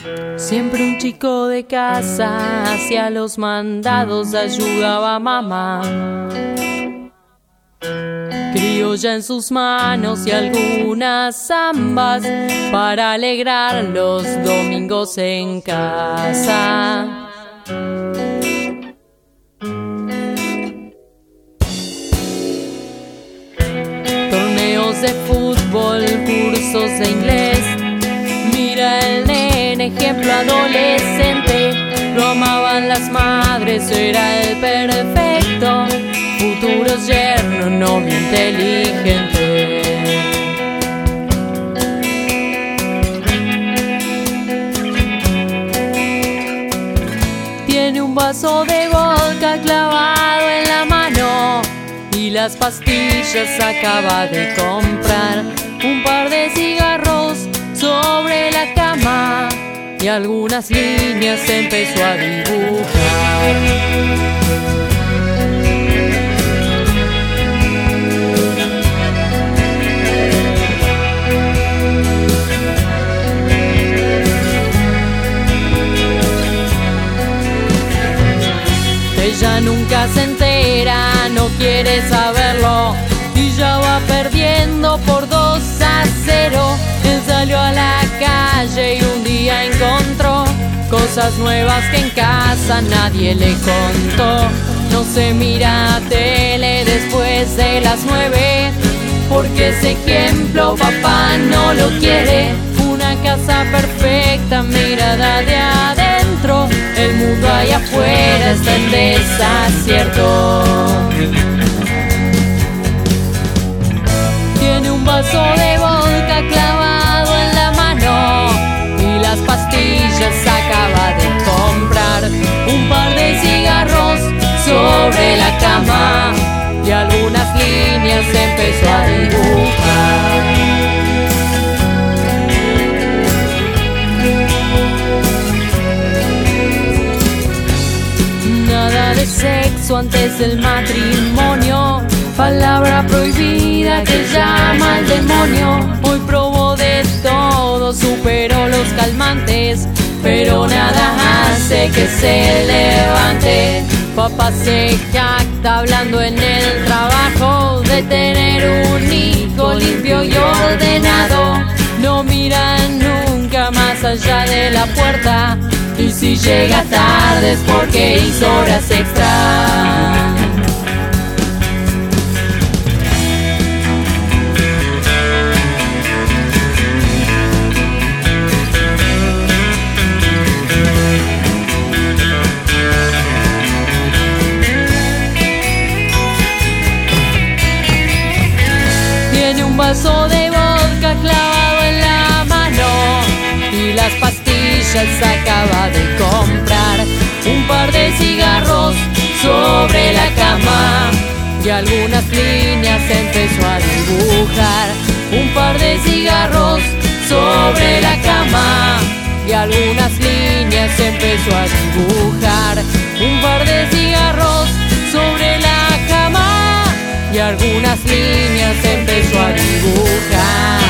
Siempre un chico de casa, hacía los mandados, ayudaba a mamá. Criolla en sus manos y algunas zambas para alegrar los domingos en casa. Torneos de fútbol, cursos de inglés. Mira el nene, ejemplo adolescente. Lo amaban las madres, era el perfecto. Futuros yerno, novio inteligente. Tiene un vaso de vodka clavado en la mano y las pastillas acaba de comprar. Un par de cigarros sobre la cama y algunas líneas empezó a dibujar. Ella nunca se entera, no quiere saberlo y ya va perdiendo por 2-0. Él salió a la calle y un día encontró cosas nuevas que en casa nadie le contó. No se mira tele después de las 9 porque ese ejemplo papá no lo quiere. Una casa perfecta mirada de adentro, el mundo allá afuera está en desacierto. Tiene un vaso de vodka clavado en la mano y las pastillas acaba de comprar. Un par de cigarros sobre la cama y algunas líneas empezó a dibujar. De sexo antes del matrimonio, palabra prohibida que llama al demonio. Hoy probó de todo, superó los calmantes, pero nada hace que se levante. Papá se jacta hablando en el trabajo de tener un hijo limpio y ordenado. No mira nunca más allá de la puerta y si llega tarde es porque hizo horas extra. Tiene un vaso de vodka clavado en la mano y las pastillas acaba de comprar. Un par de cigarros sobre la cama y algunas líneas empezó a dibujar. Un par de cigarros sobre la cama y algunas líneas empezó a dibujar. Un par de cigarros sobre la cama y algunas líneas empezó a dibujar.